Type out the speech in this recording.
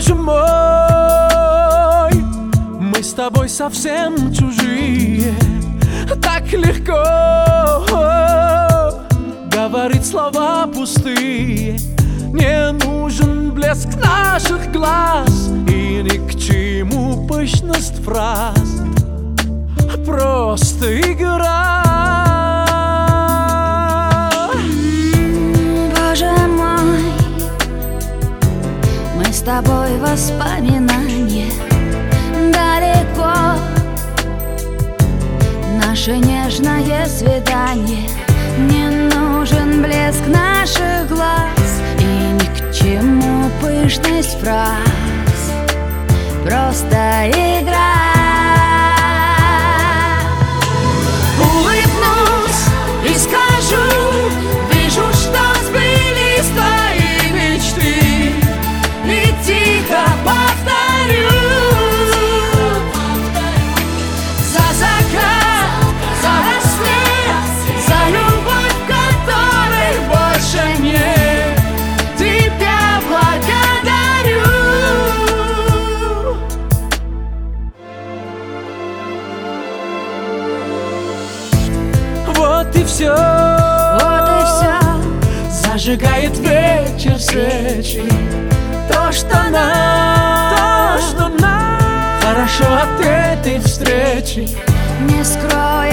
Боже мой, мы с тобой совсем чужие. Так легко говорить слова пустые. Не нужен блеск наших глаз и ни к чему пышность фраз. Просто игра. Боже мой, мы с тобой воспоминания далеко. Наше нежное свидание. Не нужен блеск наших глаз и ни к чему пышность фраз. Просто игра. Улыбнусь и скажу: вижу, что сбылись твои мечты. И тихо повторю: за закат, за рассвет, за любовь, которой больше нет, тебя благодарю. Вот и все, Вот и все. зажигает вечер свечи. То, что нам хорошо от этой встречи. Не скрою